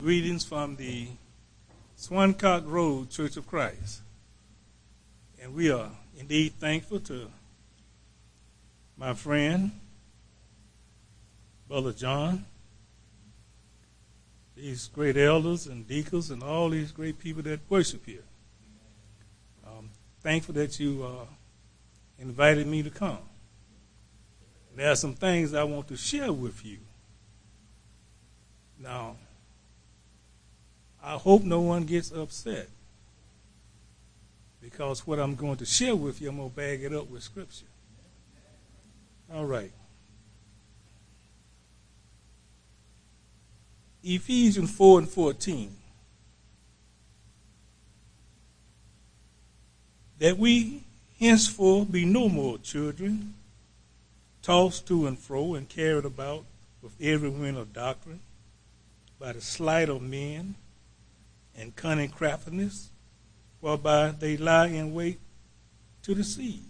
Greetings from the Swancock Road Church of Christ. And we are indeed thankful to my friend, Brother John, these great elders and deacons and all these great people that worship here. Thankful that you invited me to come. There are some things I want to share with you. Now, I hope no one gets upset because what I'm going to share with you, I'm going to bag it up with Scripture. All right. Ephesians 4:14. That we henceforth be no more children, tossed to and fro and carried about with every wind of doctrine, by the sleight of men and cunning craftiness, whereby they lie in wait to deceive.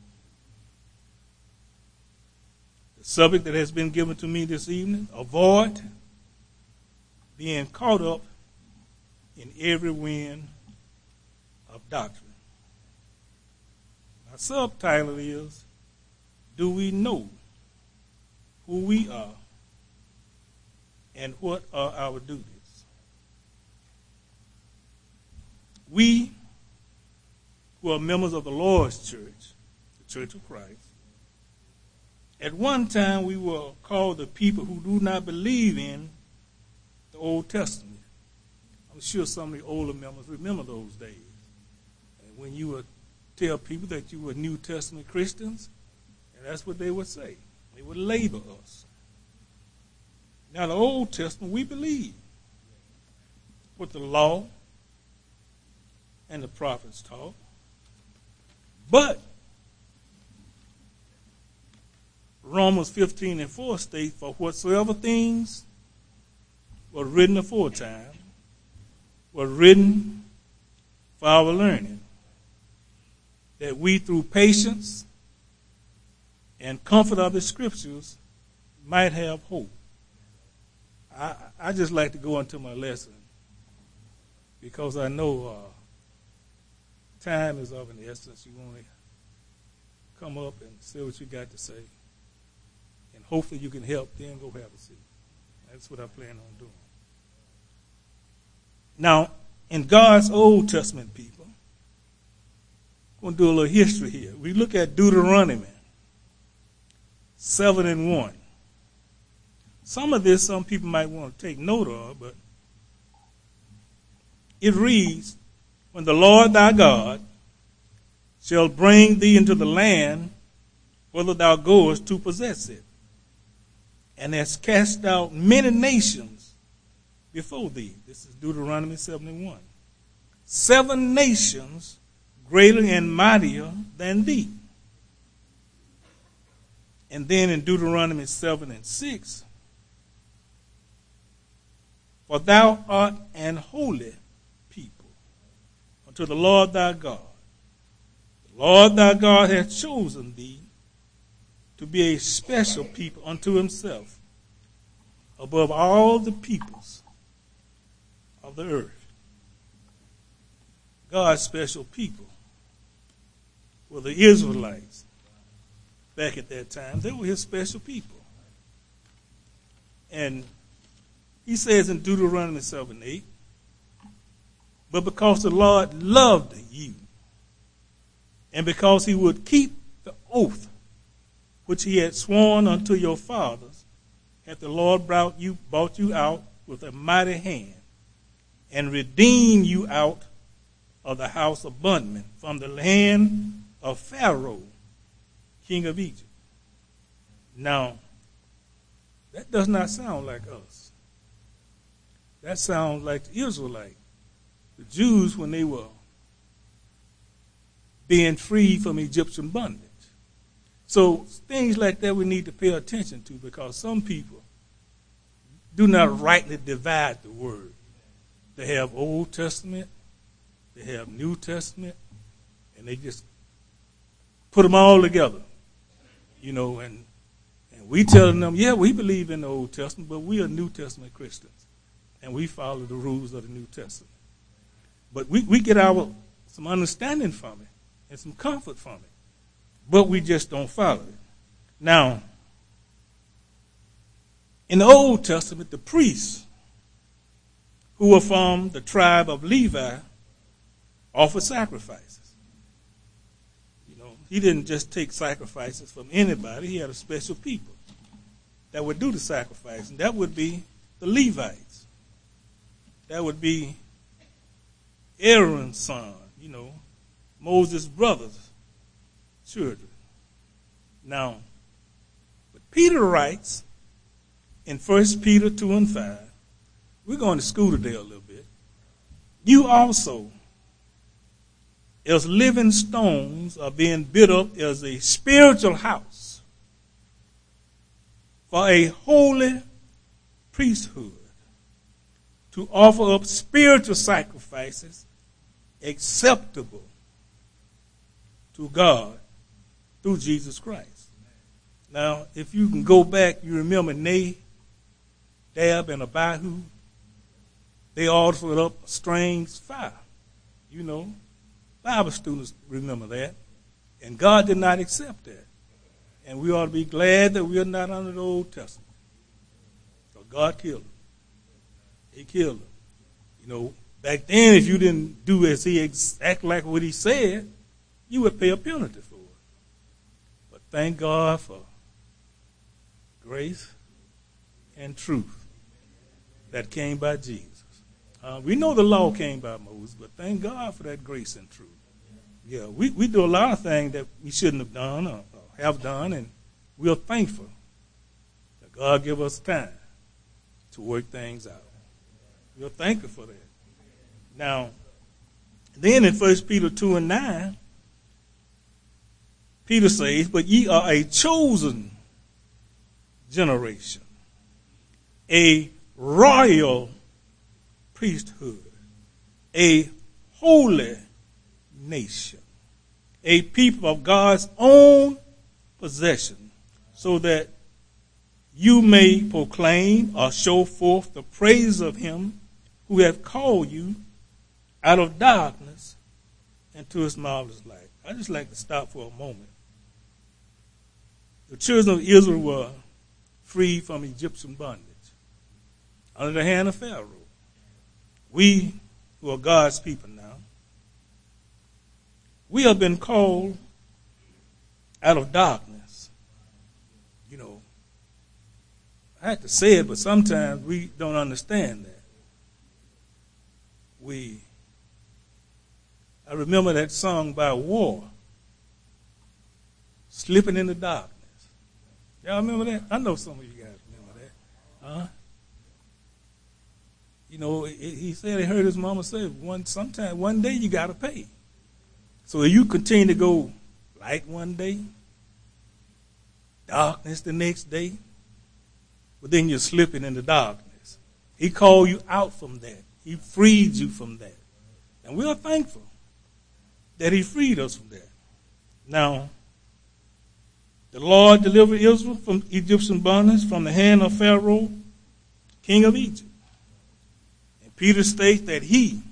The subject that has been given to me this evening: avoid being caught up in every wind of doctrine. My subtitle is, do we know who we are and what are our duties? We who are members of the Lord's church, the Church of Christ, at one time we were called the people who do not believe in the Old Testament. I'm sure some of the older members remember those days. And when you would tell people that you were New Testament Christians, and that's what they would say. They would label us. Now, the Old Testament, we believe what the law and the prophets taught. But Romans 15:4 states, for whatsoever things were written aforetime were written for our learning, that we through patience and comfort of the Scriptures might have hope. I just like to go into my lesson because I know time is of an essence. You want to come up and say what you got to say, and hopefully you can help them go have a seat. That's what I plan on doing. Now, in God's Old Testament people, I'm going to do a little history here. We look at Deuteronomy 7:1. Some of this, some people might want to take note of, but it reads, when the Lord thy God shall bring thee into the land whither thou goest to possess it, and hast cast out many nations before thee. This is Deuteronomy 7:1. 7 nations greater and mightier than thee. And then in Deuteronomy 7:6, for thou art an holy people unto the Lord thy God. The Lord thy God hath chosen thee to be a special people unto himself above all the peoples of the earth. God's special people were the Israelites. Back at that time, they were his special people. And he says in Deuteronomy 7:8, but because the Lord loved you, and because he would keep the oath which he had sworn unto your fathers, hath the Lord brought you out with a mighty hand, and redeemed you out of the house of bondmen, from the hand of Pharaoh, king of Egypt. Now, that does not sound like us. That sounds like the Israelites, the Jews, when they were being freed from Egyptian bondage. So things like that we need to pay attention to, because some people do not rightly divide the word. They have Old Testament, they have New Testament, and they just put them all together, and we telling them, yeah, we believe in the Old Testament, but we are New Testament Christians. and we follow the rules of the New Testament. But we get some understanding from it and some comfort from it, but we just don't follow it. Now, in the Old Testament, the priests who were from the tribe of Levi offered sacrifices. He didn't just take sacrifices from anybody. He had a special people that would do the sacrifice, and that would be the Levites. That would be Aaron's son, Moses' brothers' children. Now, but Peter writes in 1 Peter 2 and 5, we're going to school today a little bit. You also, as living stones, are being built up as a spiritual house for a holy priesthood to offer up spiritual sacrifices acceptable to God through Jesus Christ. Now, if you can go back, you remember Nadab and Abihu. They offered up a strange fire. Bible students remember that. And God did not accept that. And we ought to be glad that we are not under the Old Testament. So God killed them. He killed them. Back then, if you didn't do as he exactly like what he said, you would pay a penalty for it. But thank God for grace and truth that came by Jesus. We know the law came by Moses, but thank God for that grace and truth. Yeah, we do a lot of things that we shouldn't have done or have done, and we're thankful that God give us time to work things out. We're thankful for that. Now, then in 1 Peter 2 and 9, Peter says, but ye are a chosen generation, a royal priesthood, a holy nation, a people of God's own possession, so that you may proclaim or show forth the praise of him who hath called you out of darkness into his marvelous light. I'd just like to stop for a moment. The children of Israel were freed from Egyptian bondage under the hand of Pharaoh. We, who are God's people now, we have been called out of darkness. I had to say it, but sometimes we don't understand that. I remember that song by War, Slipping in the Darkness. Y'all remember that? I know some of you guys remember that. He said he heard his mama say, one day you got to pay. So if you continue to go light one day, darkness the next day, but then you're slipping in the darkness. He called you out from that. He freed you from that. And we are thankful that he freed us from that. Now, the Lord delivered Israel from Egyptian bondage from the hand of Pharaoh, king of Egypt. And Peter states that he,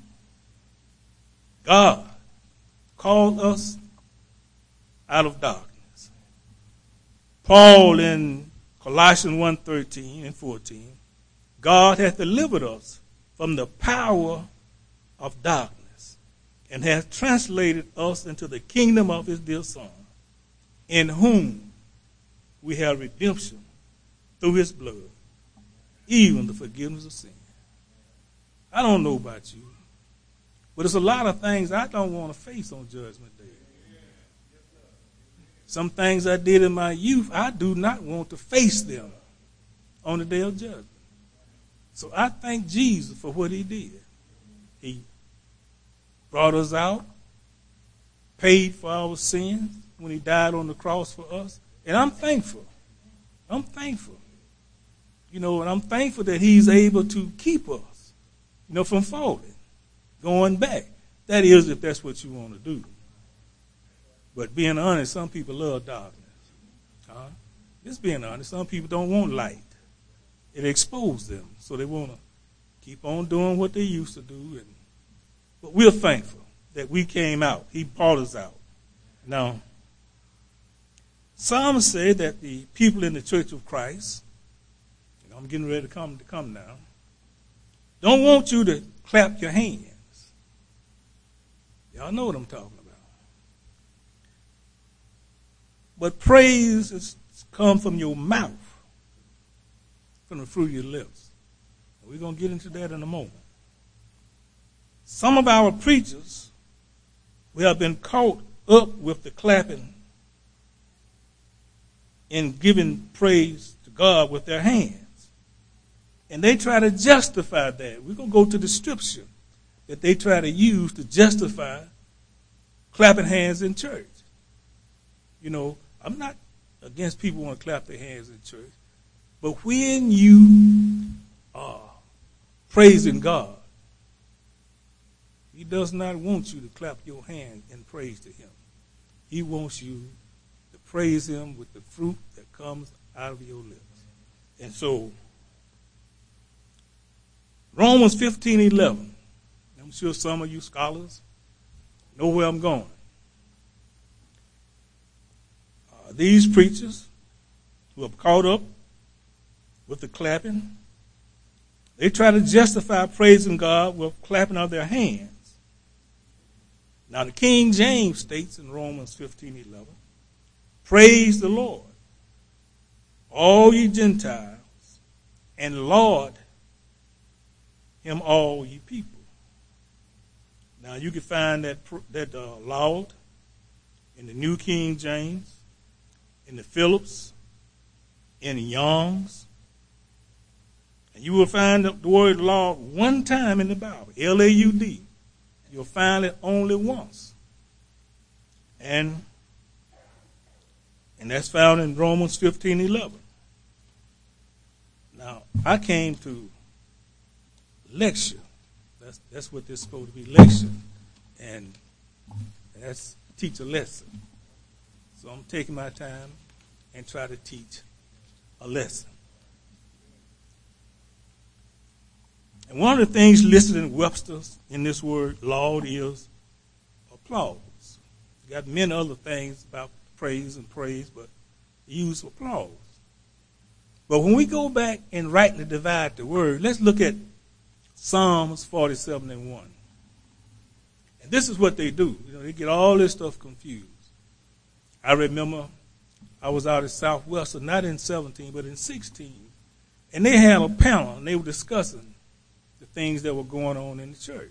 God, called us out of darkness. Paul in Colossians 1:13 and 14, God hath delivered us from the power of darkness and hath translated us into the kingdom of his dear Son, in whom we have redemption through his blood, even the forgiveness of sin. I don't know about you, but there's a lot of things I don't want to face on Judgment Day. Some things I did in my youth, I do not want to face them on the day of judgment. So I thank Jesus for what he did. He brought us out, paid for our sins when he died on the cross for us. And I'm thankful. I'm thankful. And I'm thankful that he's able to keep us, from falling, going back. That is, if that's what you want to do. But being honest, some people love darkness. Just being honest, some people don't want light. It exposes them, so they want to keep on doing what they used to do. But we're thankful that we came out. He brought us out. Now, some say that the people in the Church of Christ, I'm getting ready to come now, don't want you to clap your hands. Y'all know what I'm talking about. But praise has come from your mouth, from the fruit of your lips. And we're going to get into that in a moment. Some of our preachers, we have been caught up with the clapping and giving praise to God with their hands. And they try to justify that. We're going to go to the scripture that they try to use to justify clapping hands in church. You know, I'm not against people who want to clap their hands in church. But when you are praising God, He does not want you to clap your hand in praise to Him. He wants you to praise Him with the fruit that comes out of your lips. And so, Romans 15:11. I'm sure some of you scholars know where I'm going. These preachers who are caught up with the clapping, they try to justify praising God with clapping of their hands. Now the King James states in Romans 15:11, praise the Lord, all ye Gentiles, and laud Him all ye people. Now you can find that laud in the New King James, in the Phillips, in the Young's. And you will find the word laud one time in the Bible, L-A-U-D. You'll find it only once. And that's found in Romans 15:11. Now, I came to lecture. That's what this is supposed to be, lecture. And that's teach a lesson. So I'm taking my time and try to teach a lesson. And one of the things listed in Webster's in this word, laud, is applause. You got many other things about praise, but use applause. But when we go back and rightly divide the word, let's look at Psalms 47:1. And this is what they do. You know, they get all this stuff confused. I remember I was out at Southwestern, not in 17, but in 16. And they had a panel, and they were discussing the things that were going on in the church.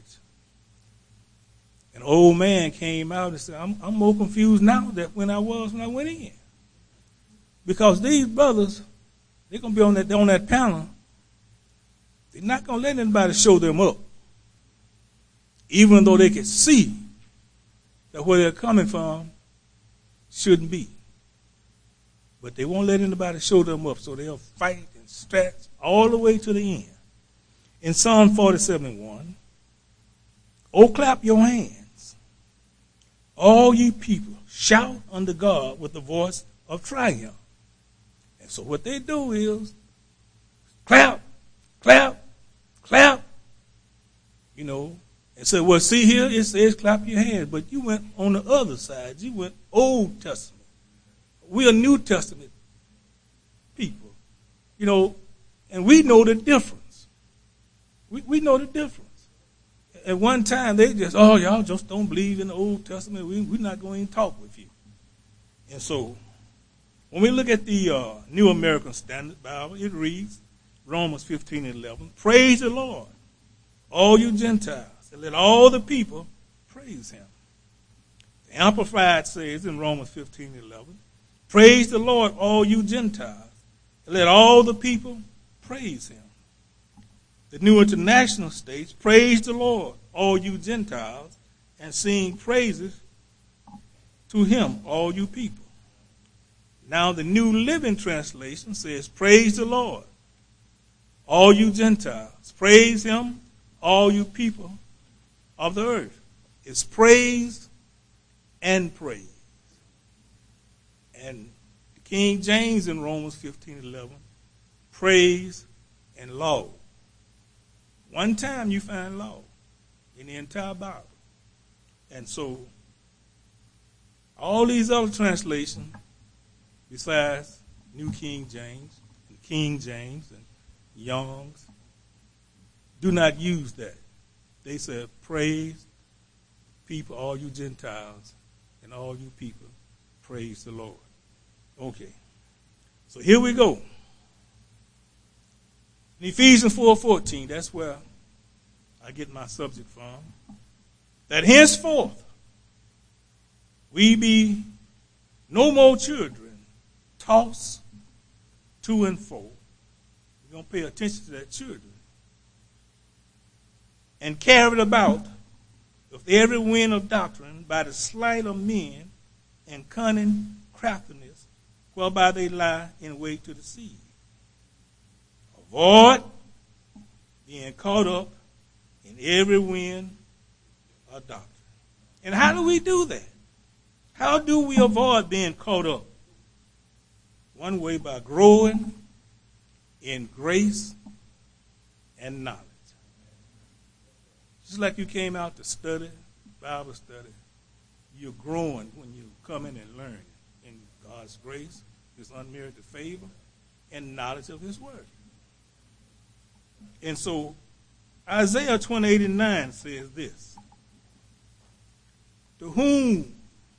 An old man came out and said, I'm more confused now than when I was when I went in. Because these brothers, they're going to be on that panel. They're not going to let anybody show them up. Even though they can see that where they're coming from shouldn't be. But they won't let anybody show them up, so they'll fight and stretch all the way to the end. In Psalm 47:1, oh, clap your hands, all ye people, shout unto God with the voice of triumph. And so what they do is clap, clap, clap, you know. And so, well, see here, it says clap your hands, but you went on the other side. You went Old Testament. We are New Testament people, you know, and we know the difference. We know the difference. At one time, they just, y'all just don't believe in the Old Testament. We're not going to talk with you. And so, when we look at the New American Standard Bible, it reads, Romans 15:11, praise the Lord, all you Gentiles, and let all the people praise Him. The Amplified says in Romans 15:11, praise the Lord, all you Gentiles, and let all the people praise Him. The New International states, praise the Lord, all you Gentiles, and sing praises to Him, all you people. Now the New Living Translation says, praise the Lord, all you Gentiles. Praise Him, all you people of the earth. It's praise and praise. And King James in Romans 15:11, praise and laud. One time you find law in the entire Bible. And so, all these other translations, besides New King James, and King James, and Young's, do not use that. They said, praise people, all you Gentiles, and all you people, praise the Lord. Okay. So here we go. In Ephesians 4:14, that's where I get my subject from. That henceforth we be no more children, tossed to and fro. We're going to pay attention to that children. And carried about with every wind of doctrine by the sleight of men and cunning craftiness, whereby they lie in wait to deceive. Avoid being caught up in every wind of doctrine. And how do we do that? How do we avoid being caught up? One way, by growing in grace and knowledge. Just like you came out to study, Bible study, you're growing when you come in and learn in God's grace, His unmerited favor, and knowledge of His word. And so Isaiah 20:89 says this: to whom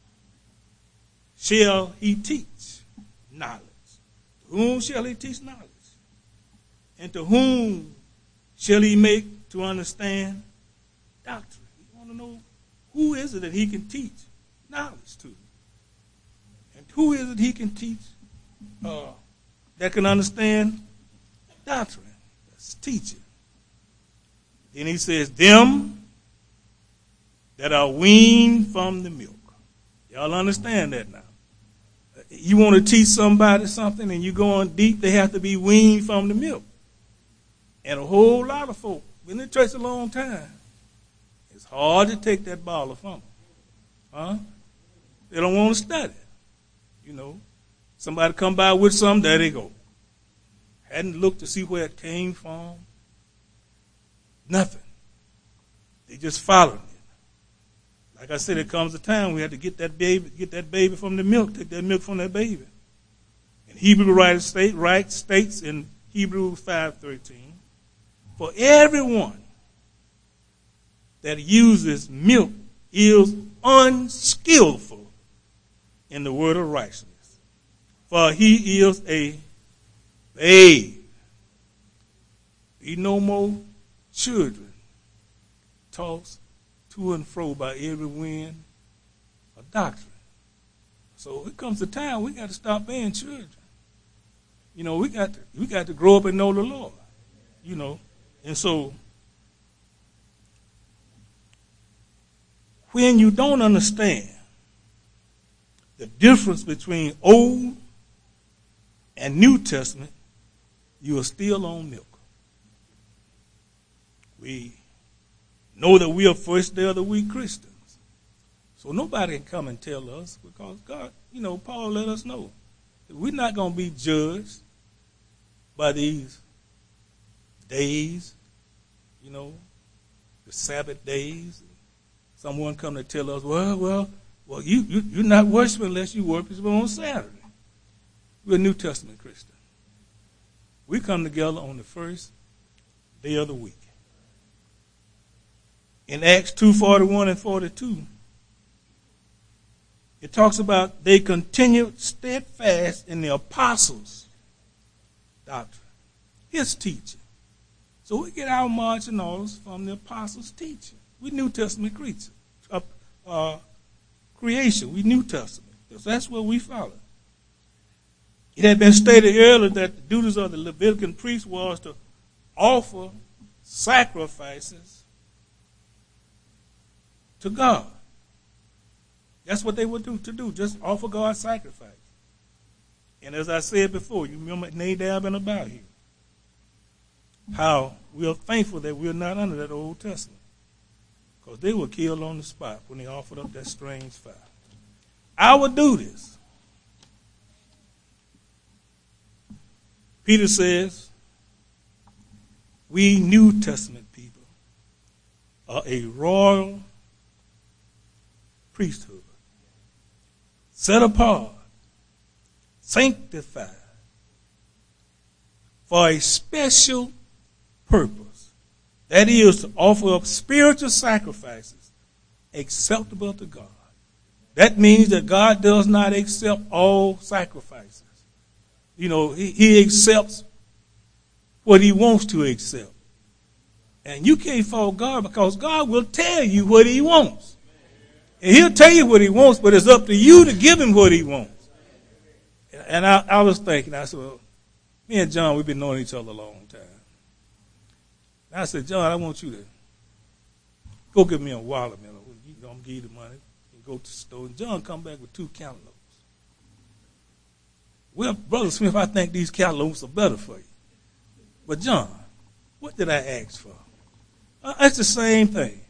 shall he teach knowledge? To whom shall he teach knowledge? And to whom shall he make to understand doctrine? You want to know who is it that he can teach knowledge to? And who is it he can teach that can understand doctrine? That's teaching. Then he says, them that are weaned from the milk. Y'all understand that now? You want to teach somebody something and you go on deep, they have to be weaned from the milk. And a whole lot of folk, been in church a long time, it's hard to take that bottle from them. Huh? They don't want to study. You know, somebody come by with something, there they go. Hadn't looked to see where it came from. Nothing. They just followed it. Like I said, there comes a time we have to get that baby from the milk, take that milk from that baby. And Hebrew writer states in Hebrews 5:13, for everyone that uses milk is unskillful in the word of righteousness, for he is a babe. Be no more children, tossed to and fro by every wind of doctrine. So it comes a time we got to stop being children. You know, we got to grow up and know the Lord. You know, and so when you don't understand the difference between Old and New Testament, you are still on milk. We know that we are first day of the week Christians. So nobody can come and tell us, because God, you know, Paul let us know that we're not going to be judged by these days, you know, the Sabbath days. Someone come to tell us, well, you're not worshiping unless you worship on Saturday. We're a New Testament Christian. We come together on the first day of the week. In Acts 2:41 and 42, it talks about they continued steadfast in the apostles' doctrine, his teaching. So we get our marching orders from the apostles' teaching. We New Testament creatures, creation. We New Testament. So that's what we follow. It had been stated earlier that the duties of the Levitican priest was to offer sacrifices to God. That's what they would do, just offer God sacrifice. And as I said before, you remember Nadab and Abihu, how we are thankful that we are not under that Old Testament, because they were killed on the spot when they offered up that strange fire. Our duties. Peter says, we New Testament people are a royal priesthood, set apart, sanctified for a special purpose. That is to offer up spiritual sacrifices acceptable to God. That means that God does not accept all sacrifices. You know, he accepts what he wants to accept. And you can't fault God because God will tell you what he wants. And he'll tell you what he wants, but it's up to you to give him what he wants. And I was thinking, I said, well, me and John, we've been knowing each other a long time. And I said, John, I want you to go get me a watermelon. I'm going to give you the money. And go to the store. And John come back with 2 cantaloupes. Well, Brother Smith, I think these cantaloupes are better for you. But John, what did I ask for? It's the same thing.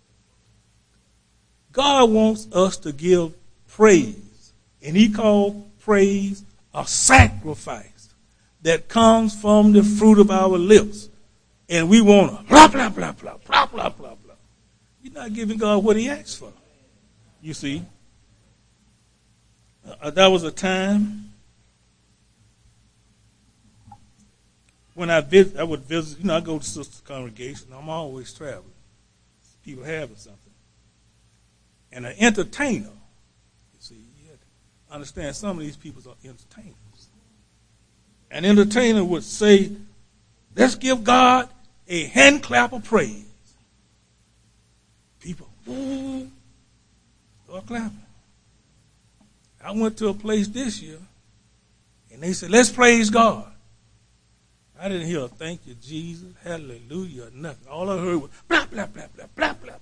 God wants us to give praise. And he called praise a sacrifice that comes from the fruit of our lips. And we want to blah, blah, blah, blah, blah, blah, blah, blah. You're not giving God what he asked for. You see, that was a time when I would visit, you know, I go to sister congregation. I'm always traveling. People having something. And an entertainer, you see, you have to understand some of these people are entertainers. An entertainer would say, let's give God a hand clap of praise. People, ooh, start clapping. I went to a place this year, and they said, let's praise God. I didn't hear a thank you, Jesus, hallelujah, nothing. All I heard was blah, blah, blah, blah, blah, blah, blah.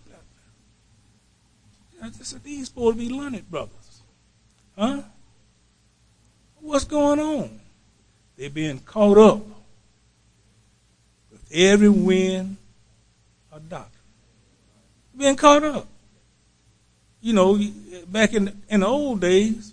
I just said, these supposed to be learned brothers. Huh? What's going on? They're being caught up with every wind of doctrine. Being caught up. You know, back in the old days,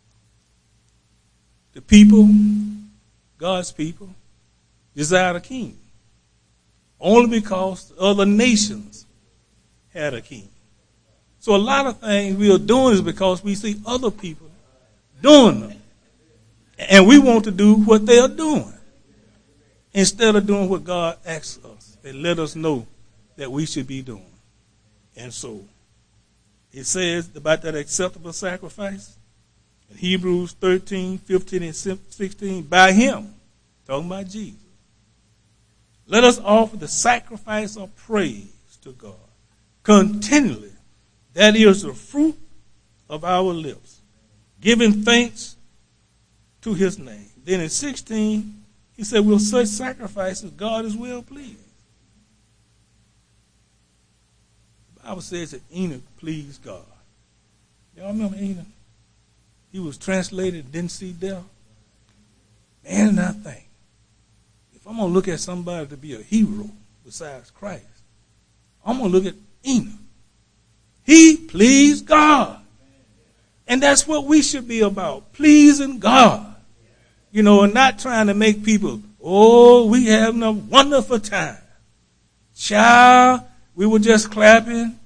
the people, God's people, desired a king. Only because other nations had a king. So a lot of things we are doing is because we see other people doing them. And we want to do what they are doing. Instead of doing what God asks us and let us know that we should be doing. And so it says about that acceptable sacrifice in Hebrews 13, 15, and 16, by him, talking about Jesus. Let us offer the sacrifice of praise to God continually. That is the fruit of our lips, giving thanks to his name. Then in 16, he said, with such sacrifices, God is well pleased. The Bible says that Enoch pleased God. Y'all remember Enoch? He was translated and didn't see death. Man, and I think, if I'm going to look at somebody to be a hero besides Christ, I'm going to look at Enoch. He pleased God. And that's what we should be about, pleasing God. You know, and not trying to make people, oh, we having a wonderful time. Child, we were just clapping.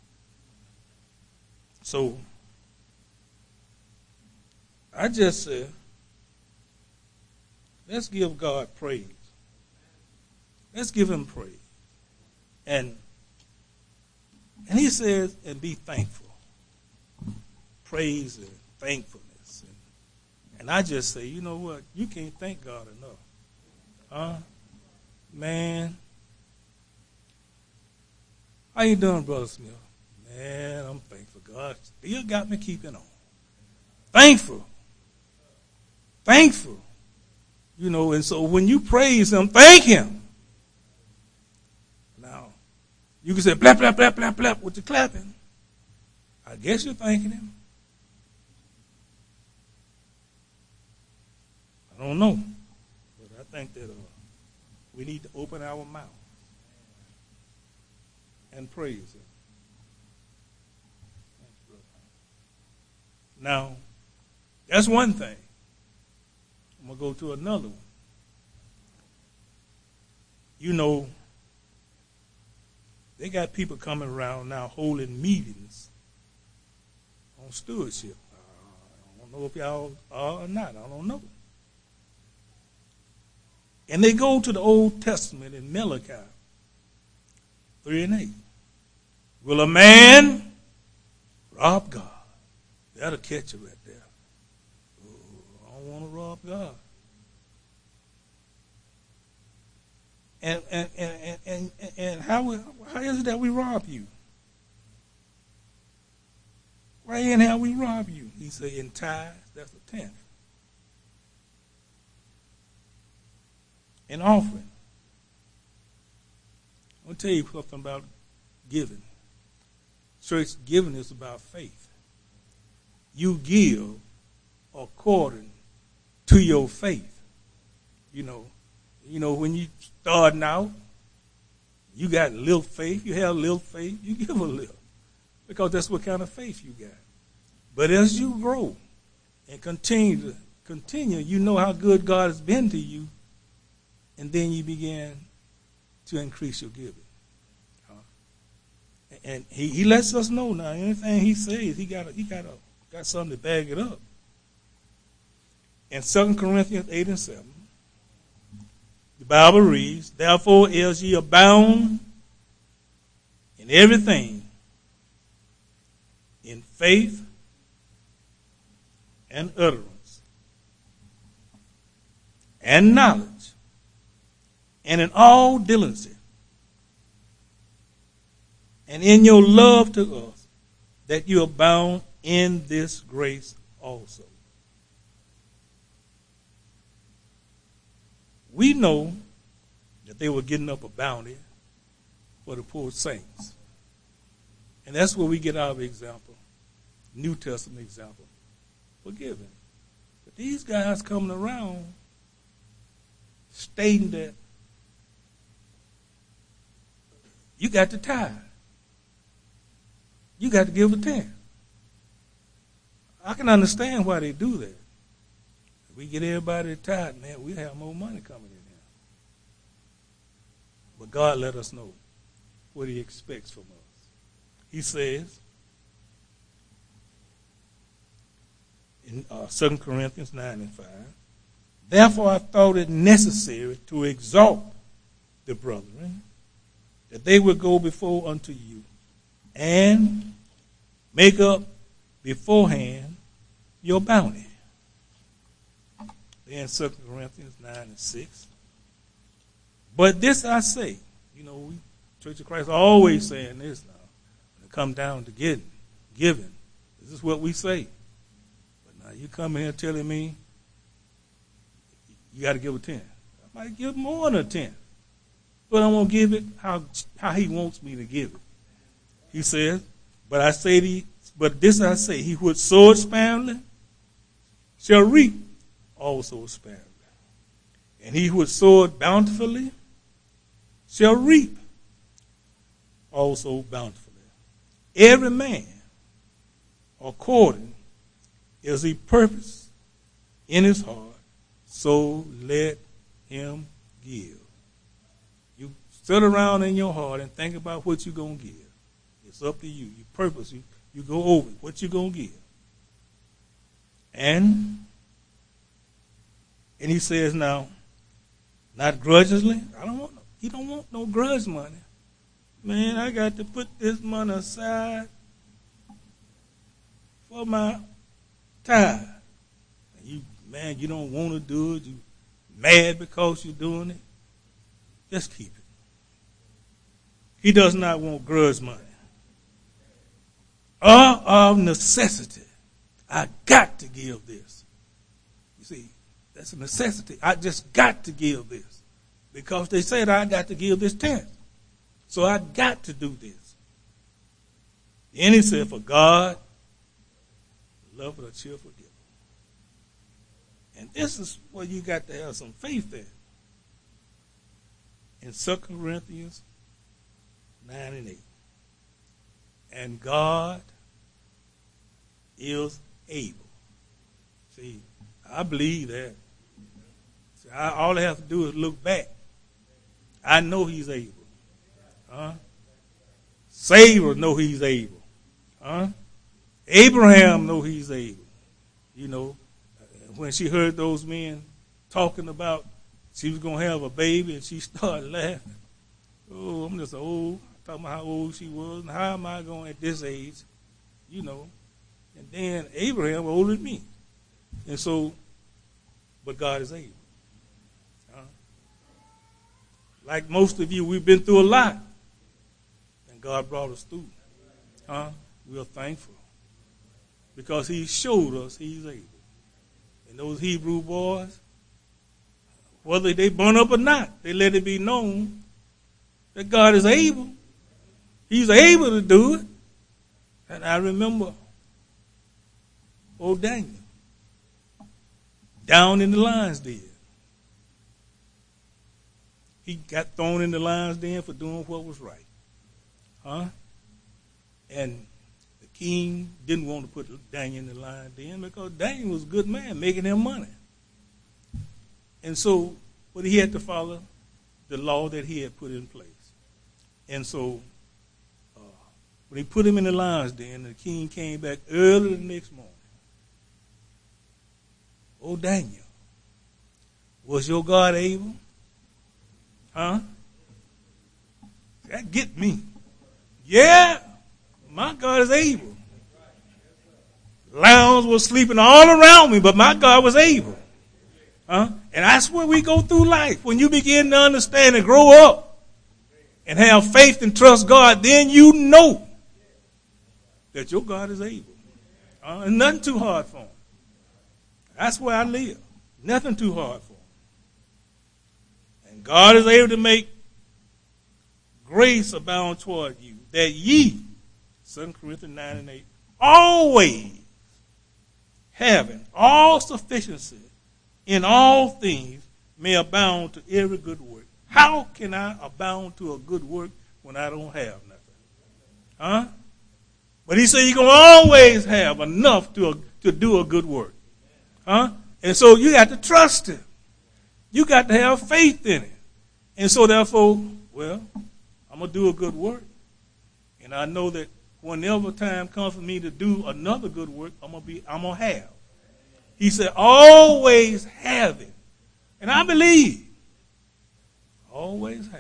So, I just said, let's give God praise. Let's give him praise. And he says, and be thankful. Praise and thankfulness. And I just say, you know what? You can't thank God enough. Huh? Man. How you doing, Brother Smith? Man, I'm thankful. God still got me keeping on. Thankful. Thankful. You know, and so when you praise him, thank him. Now, you can say, blah, blah, blah, blah, blah, with your clapping. I guess you're thanking him. I don't know. But I think that we need to open our mouth and praise him. Now, that's one thing. I'm going to go to another one. You know, They got people coming around now holding meetings on stewardship. I don't know if y'all are or not. I don't know. And they go to the Old Testament in Malachi 3:8. Will a man rob God? That'll catch you right there. Oh, I don't want to rob God. And how is it that we rob you? Right in how we rob you. He said in tithes, that's a tenth. In offering. I'll tell you something about giving. Church giving is about faith. You give according to your faith. You know, when you starting out, you got little faith. You have little faith. You give a little, because that's what kind of faith you got. But as you grow and continue, you know how good God has been to you, and then you begin to increase your giving. And he lets us know now. Anything he says, he got something to back it up. In 2 Corinthians 8:7, the Bible reads, therefore, as ye abound in everything, in faith and utterance, and knowledge, and in all diligence, and in your love to us, that you abound in this grace also. We know that they were getting up a bounty for the poor saints. And that's where we get our example, New Testament example, for giving. But these guys coming around stating that you got to tithe. You got to give a tenth. I can understand why they do that. If we get everybody to tithe, man, we have more money coming in here. But God let us know what he expects from us. He says in 2 Corinthians 9:5, therefore I thought it necessary to exhort the brethren that they would go before unto you and make up beforehand your bounty. Then 2 Corinthians 9:6. But this I say, we Church of Christ always saying this now. When it come down to giving, this is what we say. But now you come here telling me you got to give a 10. I might give more than a 10. But I'm going to give it how he wants me to give it. He says, but this I say, he who soweth sparingly shall reap also sparingly. And he who soweth bountifully shall reap also bountifully. Every man according as he purpose in his heart, so let him give. You sit around in your heart and think about what you're going to give. It's up to you. You purpose. You go over it. What you're going to give. And he says now, not grudgingly. He don't want no grudge money. Man, I got to put this money aside for my tithe. You don't want to do it. You mad because you're doing it. Just keep it. He does not want grudge money. Or of necessity. I got to give this. You see, that's a necessity. I just got to give this. Because they said I got to give this 10th. So I got to do this. Then he said, for God loveth a cheerful giver. And this is where you got to have some faith in 2 Corinthians 9:8. And God is able. See, I believe that. See, all I have to do is look back. I know he's able. Sarah know he's able. Huh? Abraham know he's able. You know, when she heard those men talking about she was going to have a baby and she started laughing. Oh, I'm just old. Talking about how old she was and how am I going at this age, you know. And then Abraham was older than me. And so, but God is able. Like most of you, we've been through a lot. And God brought us through. We're thankful. Because he showed us he's able. And those Hebrew boys, whether they burn up or not, they let it be known that God is able. He's able to do it. And I remember old Daniel down in the lion's den. He got thrown in the lion's den for doing what was right. And the king didn't want to put Daniel in the lion's den because Daniel was a good man, making him money. And so, but he had to follow the law that he had put in place. And so, when he put him in the lion's den, the king came back early the next morning. Oh, Daniel, was your God able? That get me. Yeah, my God is able. Lions were sleeping all around me, but my God was able. And that's where we go through life. When you begin to understand and grow up and have faith and trust God, then you know that your God is able. And nothing too hard for him. That's where I live. Nothing too hard for him. And God is able to make grace abound toward you, that ye, 2 Corinthians 9:8, always having all sufficiency in all things may abound to every good work. How can I abound to a good work when I don't have nothing? But he said you're going to always have enough to do a good work. And so you got to trust him. You got to have faith in it. And so therefore, well, I'm going to do a good work. And I know that whenever time comes for me to do another good work, I'm going to have. He said, always have it. And I believe, always have.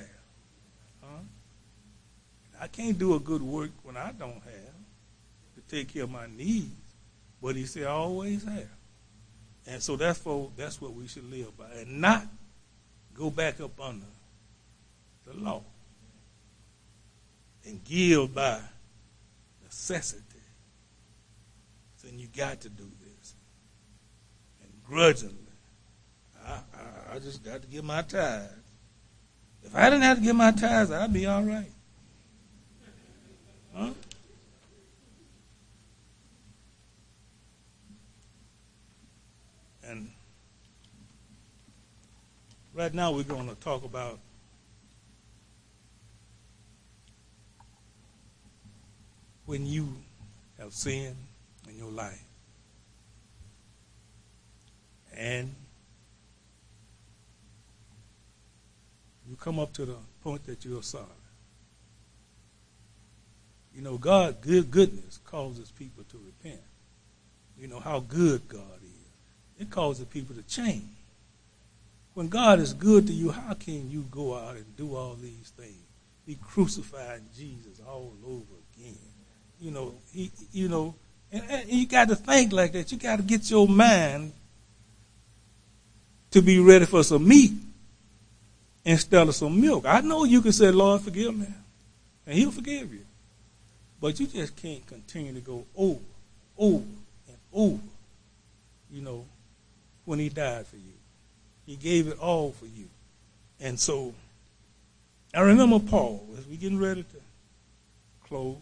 I can't do a good work when I don't have to take care of my needs. But he said, always have. And so that's what we should live by. And not go back up under the law. And give by necessity. Saying you got to do this. And grudgingly. I just got to give my tithes. If I didn't have to give my tithes, I'd be all right. And right now we're going to talk about when you have sinned in your life and you come up to the point that you're sorry. You know, God's goodness causes people to repent. You know how good God is. It causes people to change. When God is good to you, how can you go out and do all these things? Be crucifying Jesus all over again. You know, and you got to think like that. You got to get your mind to be ready for some meat instead of some milk. I know you can say, Lord, forgive me, and he'll forgive you. But you just can't continue to go over, and over, you know, when he died for you. He gave it all for you. And so, I remember Paul, as we getting ready to close,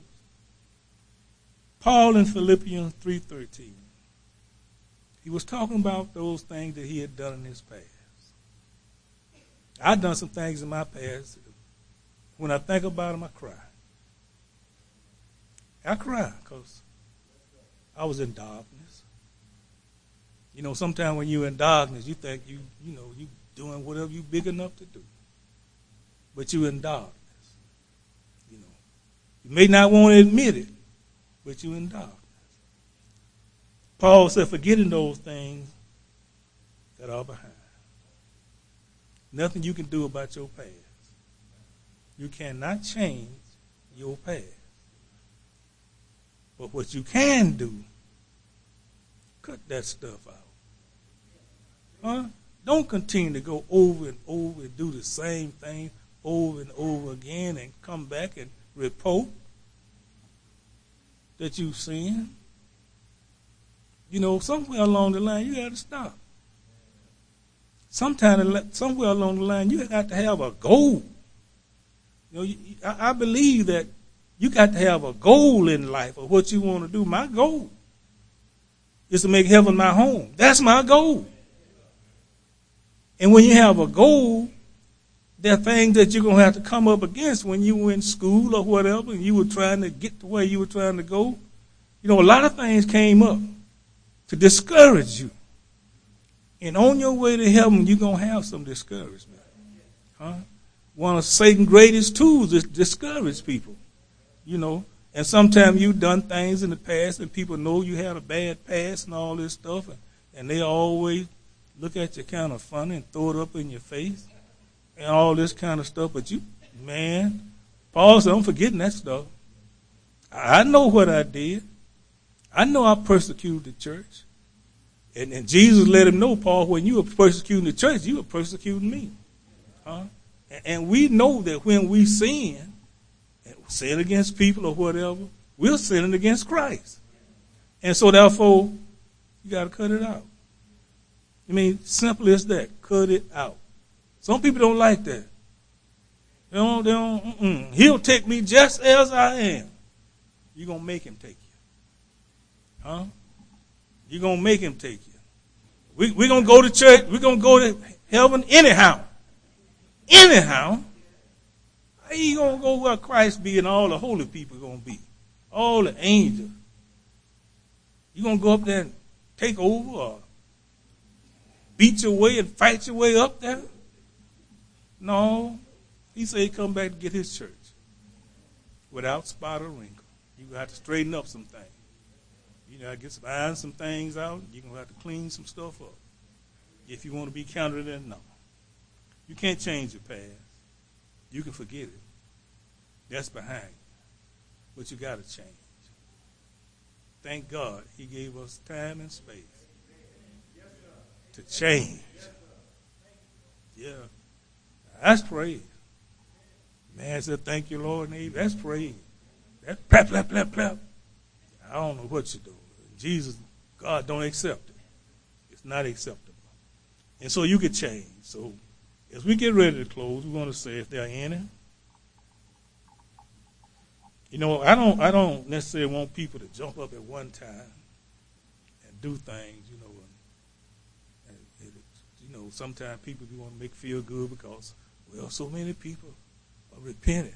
Paul in Philippians 3:13, he was talking about those things that he had done in his past. I've done some things in my past. When I think about them, I cry. I cry because I was in darkness. You know, sometimes when you're in darkness, you think you doing whatever you big enough to do. But you're in darkness, you know. You may not want to admit it, but you're in darkness. Paul said, forgetting those things that are behind. Nothing you can do about your past. You cannot change your past. But what you can do, cut that stuff out. Huh? Don't continue to go over and over and do the same thing over and over again and come back and report that you've sinned. You know, somewhere along the line, you got to stop. Somewhere along the line, you got to have a goal. You know, I believe that you got to have a goal in life of what you want to do. My goal is to make heaven my home. That's my goal. And when you have a goal, there are things that you're going to have to come up against when you were in school or whatever, and you were trying to get to where you were trying to go. You know, a lot of things came up to discourage you. And on your way to heaven, you're going to have some discouragement. Huh? One of Satan's greatest tools is to discourage people. You know, and sometimes you've done things in the past and people know you had a bad past and all this stuff, and they always look at you kind of funny and throw it up in your face and all this kind of stuff. But you, man, Paul said, I'm forgetting that stuff. I know what I did. I know I persecuted the church. And Jesus let him know, Paul, when you were persecuting the church, you were persecuting me. Huh? And we know that when we sin against people or whatever, we're sinning against Christ. And so therefore, you got to cut it out. I mean, simple as that. Cut it out. Some people don't like that. They don't. He'll take me just as I am. You're going to make him take you. Huh? You're going to make him take you. We're going to go to church. We're going to go to heaven anyhow. Anyhow. How you going to go where Christ be and all the holy people going to be? All the angels. You going to go up there and take over or beat your way and fight your way up there? No. He said he'd come back to get his church without spot or wrinkle. You're going to have to straighten up some things. You know, iron some things out. You're going to have to clean some stuff up if you want to be counted in. No. You can't change your past. You can forget it. That's behind you. But you got to change. Thank God he gave us time and space to change. Yeah. That's praise. Man said, thank you, Lord. That's praise. That's plap, plap, plap, plap. I don't know what you do. Jesus, God don't accept it. It's not acceptable. And so you can change. So as we get ready to close, we want to say if there are any. You know, I don't necessarily want people to jump up at one time and do things, you know. You know, sometimes people do want to make feel good because, well, so many people are repenting.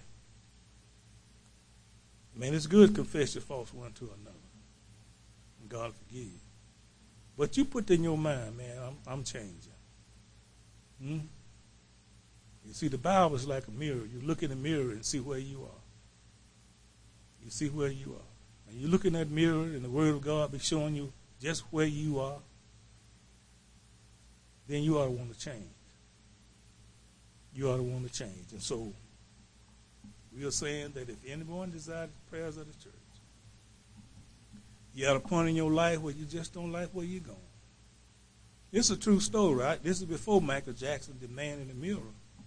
Man, it's good to confess your faults one to another. And God forgive you. But you put in your mind, man, I'm changing. You see, the Bible is like a mirror. You look in the mirror and see where you are. You see where you are. And you look in that mirror and the Word of God be showing you just where you are. Then you ought to want to change. You ought to want to change. And so we are saying that if anyone desires the prayers of the church, you're at a point in your life where you just don't like where you're going. This is a true story, right? This is before Michael Jackson, the man in the mirror.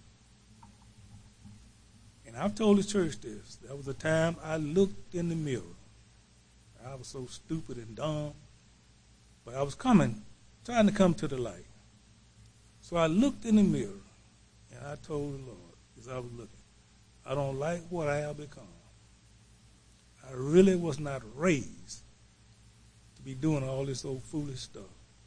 And I've told the church this. There was a time I looked in the mirror. I was so stupid and dumb. But I was trying to come to the light. So I looked in the mirror, and I told the Lord, as I was looking, I don't like what I have become. I really was not raised to be doing all this old foolish stuff.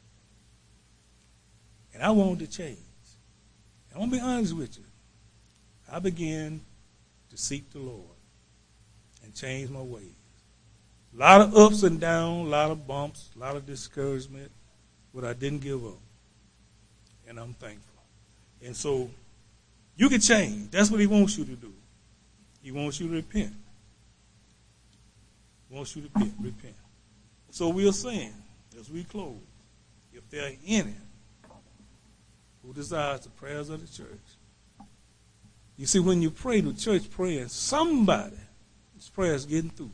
And I wanted to change. And I'm going to be honest with you. I began to seek the Lord and change my ways. A lot of ups and downs, a lot of bumps, a lot of discouragement, but I didn't give up. And I'm thankful. And so you can change. That's what he wants you to do. He wants you to repent. wants you to repent. So we are saying, as we close, if there are any who desires the prayers of the church, you see, when you pray the church prayer, somebody's prayer is getting through.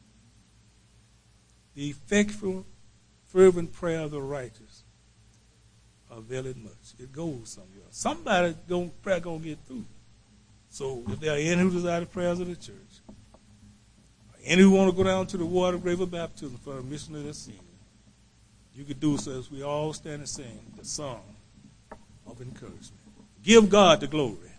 The effectual, fervent prayer of the righteous availeth much. It goes somewhere. Somebody's prayer going to get through. So if there are any who desire the prayers of the church, any who want to go down to the water grave of baptism for the remission of their sin, you could do so as we all stand and sing the song of encouragement. Give God the glory.